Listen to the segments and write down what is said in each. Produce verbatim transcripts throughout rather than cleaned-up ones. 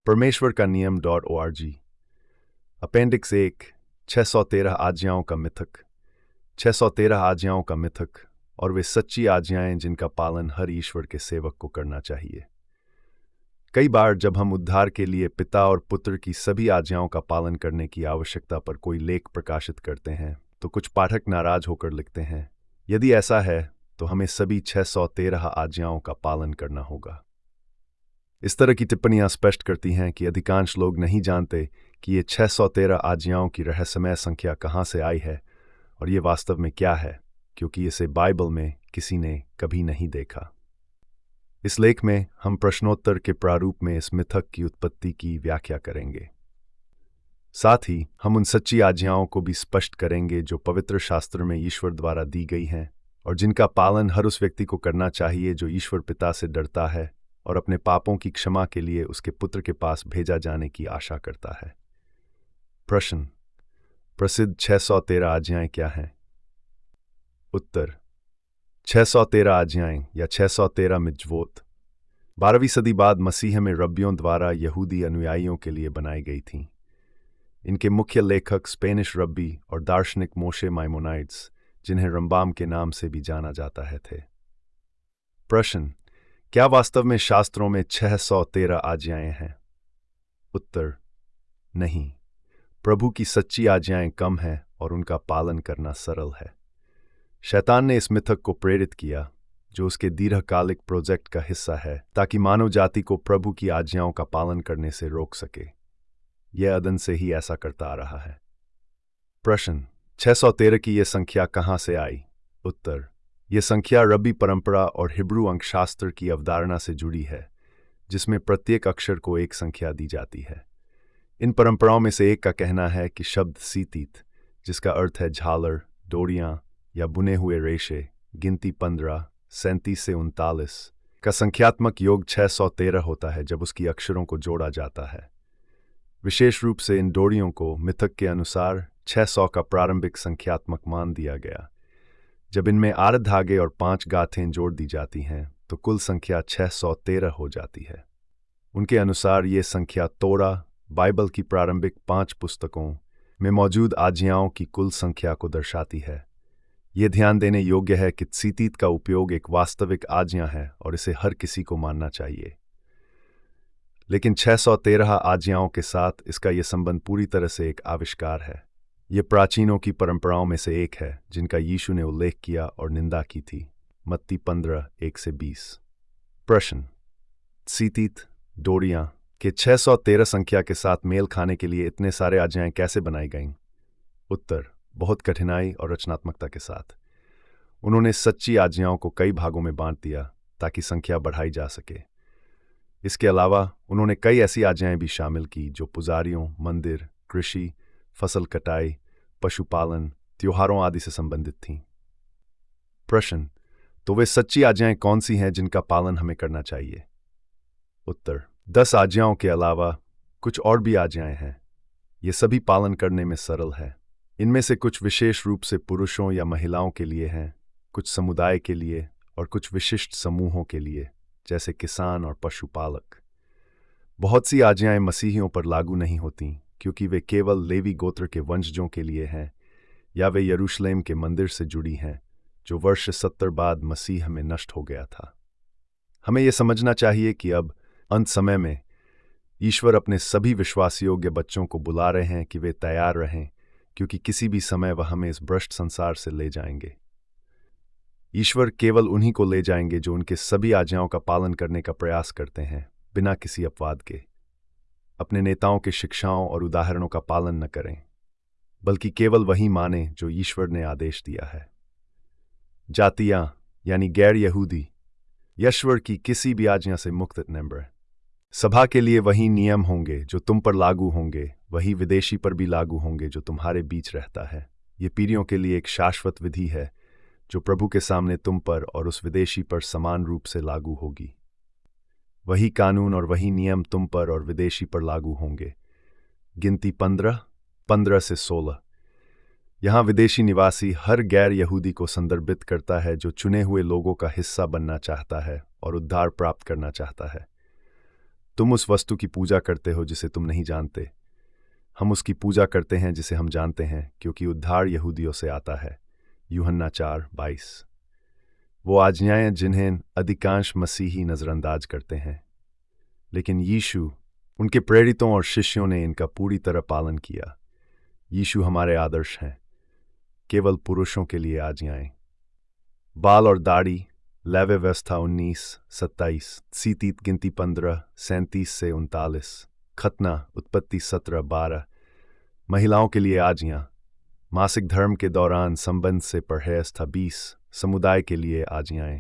परमेश्वर का नियम dot O R G. Appendix एक, छः सौ तेरह आज्ञाओं का मिथक। छः सौ तेरह आज्ञाओं का मिथक और वे सच्ची आज्ञाएं जिनका पालन हर ईश्वर के सेवक को करना चाहिए। कई बार जब हम उद्धार के लिए पिता और पुत्र की सभी आज्ञाओं का पालन करने की आवश्यकता पर कोई लेख प्रकाशित करते हैं तो कुछ पाठक नाराज होकर लिखते हैं, यदि ऐसा है तो हमें सभी छः सौ तेरह आज्ञाओं का पालन करना होगा। इस तरह की टिप्पणियां स्पष्ट करती हैं कि अधिकांश लोग नहीं जानते कि ये छः सौ तेरह आज्ञाओं की रहस्यमय संख्या कहाँ से आई है और ये वास्तव में क्या है, क्योंकि इसे बाइबल में किसी ने कभी नहीं देखा। इस लेख में हम प्रश्नोत्तर के प्रारूप में इस मिथक की उत्पत्ति की व्याख्या करेंगे। साथ ही हम उन सच्ची आज्ञाओं को भी स्पष्ट करेंगे जो पवित्र शास्त्र में ईश्वर द्वारा दी गई हैं और जिनका पालन हर उस व्यक्ति को करना चाहिए जो ईश्वर पिता से डरता है और अपने पापों की क्षमा के लिए उसके पुत्र के पास भेजा जाने की आशा करता है। प्रश्न: प्रसिद्ध छः सौ तेरह आज्ञाएं क्या हैं? उत्तर: छः सौ तेरह आज्ञाएं या छः सौ तेरह मिज्वोत बारहवीं सदी बाद मसीह में रब्बियों द्वारा यहूदी अनुयायियों के लिए बनाई गई थीं। इनके मुख्य लेखक स्पेनिश रब्बी और दार्शनिक मोशे माइमोनाइड्स, जिन्हें रंबाम के नाम से भी जाना जाता है, थे। प्रश्न: क्या वास्तव में शास्त्रों में छः सौ तेरह आज्ञाएं हैं? उत्तर: नहीं। प्रभु की सच्ची आज्ञाएं कम हैं और उनका पालन करना सरल है। शैतान ने इस मिथक को प्रेरित किया, जो उसके दीर्घकालिक प्रोजेक्ट का हिस्सा है, ताकि मानव जाति को प्रभु की आज्ञाओं का पालन करने से रोक सके। यह अदन से ही ऐसा करता आ रहा है। प्रश्न: छः सौ तेरह की यह संख्या कहाँ से आई? उत्तर: यह संख्या रब्बी परंपरा और हिब्रू अंकशास्त्र की अवधारणा से जुड़ी है, जिसमें प्रत्येक अक्षर को एक संख्या दी जाती है। इन परंपराओं में से एक का कहना है कि शब्द सीतीत, जिसका अर्थ है झालर, डोरियां या बुने हुए रेशे, गिनती पंद्रह, सैंतीस से उनतालीस का संख्यात्मक योग छः सौ तेरह होता है जब उसकी अक्षरों को जोड़ा जाता है। विशेष रूप से इन डोरियों को मिथक के अनुसार छः सौ का प्रारंभिक संख्यात्मक मान दिया गया। जब इनमें आठ धागे और पांच गाथें जोड़ दी जाती हैं तो कुल संख्या छः सौ तेरह हो जाती है। उनके अनुसार ये संख्या तोरा, बाइबल की प्रारंभिक पांच पुस्तकों में मौजूद आज्ञाओं की कुल संख्या को दर्शाती है। ये ध्यान देने योग्य है कि सीतीत का उपयोग एक वास्तविक आज्ञा है और इसे हर किसी को मानना चाहिए। लेकिन छः सौ तेरह आज्ञाओं के साथ इसका यह संबंध पूरी तरह से एक आविष्कार है। ये प्राचीनों की परंपराओं में से एक है जिनका यीशु ने उल्लेख किया और निंदा की थी। मत्ती पंद्रह, एक से बीस। प्रश्न: सीतीत, डोरियां के छः सौ तेरह संख्या के साथ मेल खाने के लिए इतने सारे आज्ञाएं कैसे बनाई गईं? उत्तर: बहुत कठिनाई और रचनात्मकता के साथ। उन्होंने सच्ची आज्ञाओं को कई भागों में बांट दिया ताकि संख्या बढ़ाई जा सके। इसके अलावा उन्होंने कई ऐसी आज्ञाएं भी शामिल की जो पुजारियों, मंदिर, कृषि, फसल कटाई, पशुपालन, त्योहारों आदि से संबंधित थीं। प्रश्न: तो वे सच्ची आज्ञाएं कौन सी हैं जिनका पालन हमें करना चाहिए? उत्तर: दस आज्ञाओं के अलावा कुछ और भी आज्ञाएं हैं। ये सभी पालन करने में सरल है। इनमें से कुछ विशेष रूप से पुरुषों या महिलाओं के लिए हैं, कुछ समुदाय के लिए और कुछ विशिष्ट समूहों के लिए, जैसे किसान और पशुपालक। बहुत सी आज्ञाएं मसीहियों पर लागू नहीं होतीं, क्योंकि वे केवल लेवी गोत्र के वंशजों के लिए हैं या वे यरूशलेम के मंदिर से जुड़ी हैं, जो वर्ष सत्तर बाद मसीह में नष्ट हो गया था। हमें यह समझना चाहिए कि अब अंत समय में ईश्वर अपने सभी विश्वास योग्य बच्चों को बुला रहे हैं कि वे तैयार रहें, क्योंकि किसी भी समय वह हमें इस भ्रष्ट संसार से ले जाएंगे। ईश्वर केवल उन्हीं को ले जाएंगे जो उनके सभी आज्ञाओं का पालन करने का प्रयास करते हैं, बिना किसी अपवाद के। अपने नेताओं के शिक्षाओं और उदाहरणों का पालन न करें, बल्कि केवल वही माने जो ईश्वर ने आदेश दिया है। जातियां यानी गैर यहूदी ईश्वर की किसी भी आज्ञा से मुक्त नंबर। सभा के लिए वही नियम होंगे जो तुम पर लागू होंगे, वही विदेशी पर भी लागू होंगे जो तुम्हारे बीच रहता है। ये पीढ़ियों के लिए एक शाश्वत विधि है जो प्रभु के सामने तुम पर और उस विदेशी पर समान रूप से लागू होगी। वही कानून और वही नियम तुम पर और विदेशी पर लागू होंगे। गिनती पंद्रह, पंद्रह से सोलह। यहाँ विदेशी निवासी हर गैर यहूदी को संदर्भित करता है जो चुने हुए लोगों का हिस्सा बनना चाहता है और उद्धार प्राप्त करना चाहता है। तुम उस वस्तु की पूजा करते हो जिसे तुम नहीं जानते। हम उसकी पूजा करते हैं जिसे हम जानते हैं, क्योंकि उद्धार यहूदियों से आता है। यूहन्ना चार बाईस। वो आज्ञाएं जिन्हें अधिकांश मसीही नज़रअंदाज करते हैं, लेकिन यीशु, उनके प्रेरितों और शिष्यों ने इनका पूरी तरह पालन किया। यीशु हमारे आदर्श हैं। केवल पुरुषों के लिए आज्ञाएं। बाल और दाढ़ी, लैवे व्यवस्था उन्नीस सत्ताईस, सीतीत गिनती पंद्रह सैंतीस से उनतालीस, खतना उत्पत्ति सत्रह बारह। महिलाओं के लिए आज्ञा। मासिक धर्म के दौरान संबंध से परहेज था बीस। समुदाय के लिए आज्ञाएं।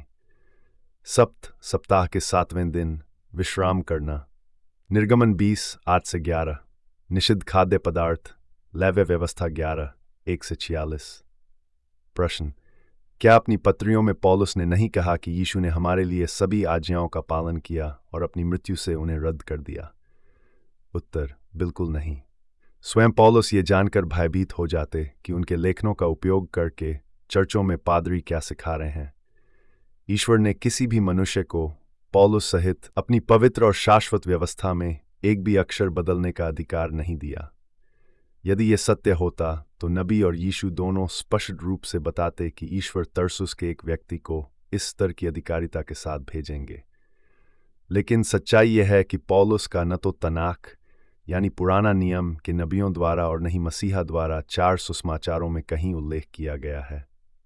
सप्त सप्ताह के सातवें दिन विश्राम करना। निर्गमन बीस आठ से ग्यारह। निषिद्ध खाद्य पदार्थ, लैवे व्यवस्था ग्यारह एक से छियालीस। प्रश्न: क्या अपनी पत्रियों में पौलुस ने नहीं कहा कि यीशु ने हमारे लिए सभी आज्ञाओं का पालन किया और अपनी मृत्यु से उन्हें रद्द कर दिया? उत्तर: बिल्कुल नहीं। स्वयं पौलुस ये जानकर भयभीत हो जाते कि उनके लेखनों का उपयोग करके चर्चों में पादरी क्या सिखा रहे हैं। ईश्वर ने किसी भी मनुष्य को पौलुस सहित अपनी पवित्र और शाश्वत व्यवस्था में एक भी अक्षर बदलने का अधिकार नहीं दिया। यदि ये सत्य होता तो नबी और यीशु दोनों स्पष्ट रूप से बताते कि ईश्वर तरसुस के एक व्यक्ति को इस स्तर की अधिकारिता के साथ भेजेंगे। लेकिन सच्चाई यह है कि पौलुस का न तो तनाख यानी पुराना नियम के नबियों द्वारा और न ही मसीहा द्वारा चार सुसमाचारों में कहीं उल्लेख किया गया है।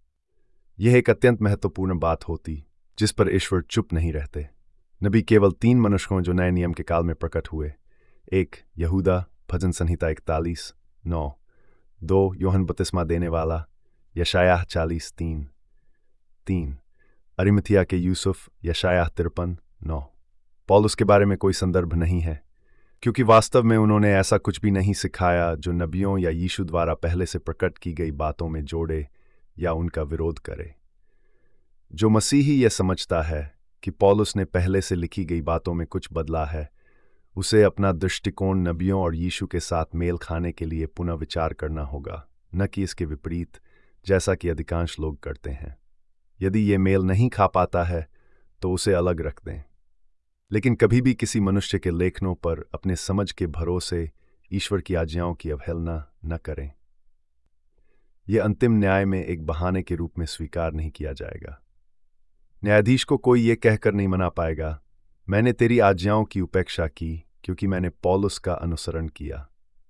यह एक अत्यंत महत्वपूर्ण बात होती जिस पर ईश्वर चुप नहीं रहते। नबी केवल तीन मनुष्यों जो नए नियम के काल में प्रकट हुए। एक, यहूदा, भजन संहिता इकतालीस नौ। दो, योहन बपतिस्मा देने वाला, यशायाह चालीस तीन। तीन, अरिमथिया के यूसुफ, यशायाह तिरपन नौ। पौलुस के बारे में कोई संदर्भ नहीं है, क्योंकि वास्तव में उन्होंने ऐसा कुछ भी नहीं सिखाया जो नबियों या यीशु द्वारा पहले से प्रकट की गई बातों में जोड़े या उनका विरोध करे। जो मसीही यह समझता है कि पौलुस ने पहले से लिखी गई बातों में कुछ बदला है, उसे अपना दृष्टिकोण नबियों और यीशु के साथ मेल खाने के लिए पुनः विचार करना होगा, न कि इसके विपरीत, जैसा कि अधिकांश लोग करते हैं। यदि ये मेल नहीं खा पाता है तो उसे अलग रख दें। लेकिन कभी भी किसी मनुष्य के लेखनों पर अपने समझ के भरोसे ईश्वर की आज्ञाओं की अवहेलना न करें। यह अंतिम न्याय में एक बहाने के रूप में स्वीकार नहीं किया जाएगा। न्यायाधीश को कोई ये कहकर नहीं मना पाएगा, मैंने तेरी आज्ञाओं की उपेक्षा की क्योंकि मैंने पौलुस का अनुसरण किया।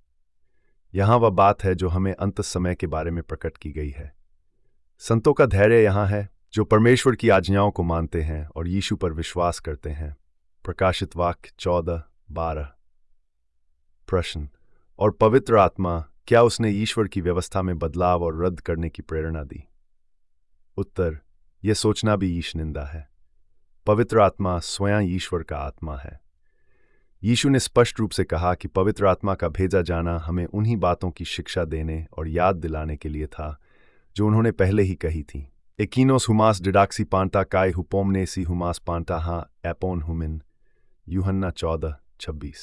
यहां वह बात है जो हमें अंत समय के बारे में प्रकट की गई है। संतों का धैर्य यहां है जो परमेश्वर की आज्ञाओं को मानते हैं और यीशु पर विश्वास करते हैं। प्रकाशित वाक्य चौदह बारह। प्रश्न: और पवित्र आत्मा, क्या उसने ईश्वर की व्यवस्था में बदलाव और रद्द करने की प्रेरणा दी? उत्तर: यह सोचना भी ईश निंदा है। पवित्र आत्मा स्वयं ईश्वर का आत्मा है। यीशु ने स्पष्ट रूप से कहा कि पवित्र आत्मा का भेजा जाना हमें उन्हीं बातों की शिक्षा देने और याद दिलाने के लिए था जो उन्होंने पहले ही कही थी। एकीनोस हुमास डिडाक्सी पांटा काय हुपोमनेसी हुमास पांटा हाँ एपोन हुमिन। यूहन्ना चौदह छब्बीस।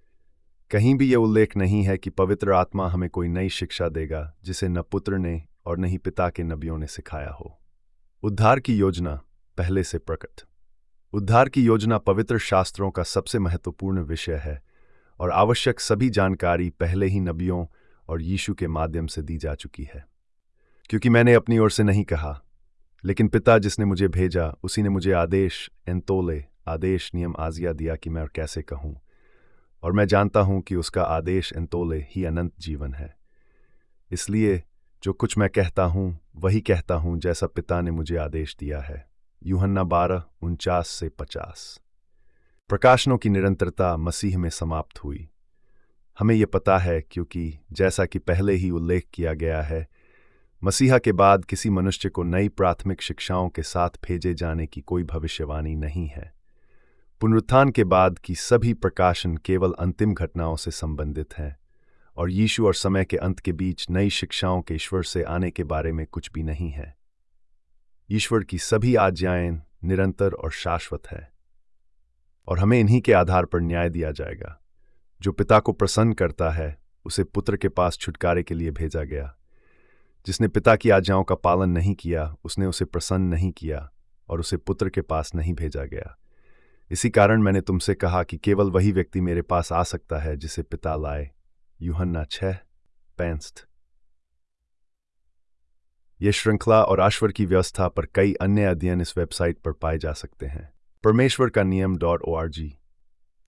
कहीं भी यह उल्लेख नहीं है कि पवित्र आत्मा हमें कोई नई शिक्षा देगा जिसे न पुत्र ने और न ही पिता के नबियों ने सिखाया हो। उद्धार की योजना पहले से प्रकट। उद्धार की योजना पवित्र शास्त्रों का सबसे महत्वपूर्ण विषय है और आवश्यक सभी जानकारी पहले ही नबियों और यीशु के माध्यम से दी जा चुकी है। क्योंकि मैंने अपनी ओर से नहीं कहा, लेकिन पिता जिसने मुझे भेजा उसी ने मुझे आदेश एंतोले आदेश नियम आज्ञा दिया कि मैं और कैसे कहूँ, और मैं जानता हूँ कि उसका आदेश एंतोले ही अनंत जीवन है। इसलिए जो कुछ मैं कहता हूँ वही कहता हूँ जैसा पिता ने मुझे आदेश दिया है। यूहन्ना बारह उनचास से पचास। प्रकाशनों की निरंतरता मसीह में समाप्त हुई। हमें यह पता है क्योंकि जैसा कि पहले ही उल्लेख किया गया है, मसीहा के बाद किसी मनुष्य को नई प्राथमिक शिक्षाओं के साथ भेजे जाने की कोई भविष्यवाणी नहीं है। पुनरुत्थान के बाद की सभी प्रकाशन केवल अंतिम घटनाओं से संबंधित हैं और यीशु और समय के अंत के बीच नई शिक्षाओं के ईश्वर से आने के बारे में कुछ भी नहीं है। ईश्वर की सभी आज्ञाएं निरंतर और शाश्वत है और हमें इन्हीं के आधार पर न्याय दिया जाएगा। जो पिता को प्रसन्न करता है उसे पुत्र के पास छुटकारे के लिए भेजा गया। जिसने पिता की आज्ञाओं का पालन नहीं किया उसने उसे प्रसन्न नहीं किया और उसे पुत्र के पास नहीं भेजा गया। इसी कारण मैंने तुमसे कहा कि केवल वही व्यक्ति मेरे पास आ सकता है जिसे पिता लाए। यूहन्ना छः पैंसठ। यह श्रृंखला और ईश्वर की व्यवस्था पर कई अन्य अध्ययन इस वेबसाइट पर पाए जा सकते हैं। परमेश्वर का नियम डॉट ओ आर जी।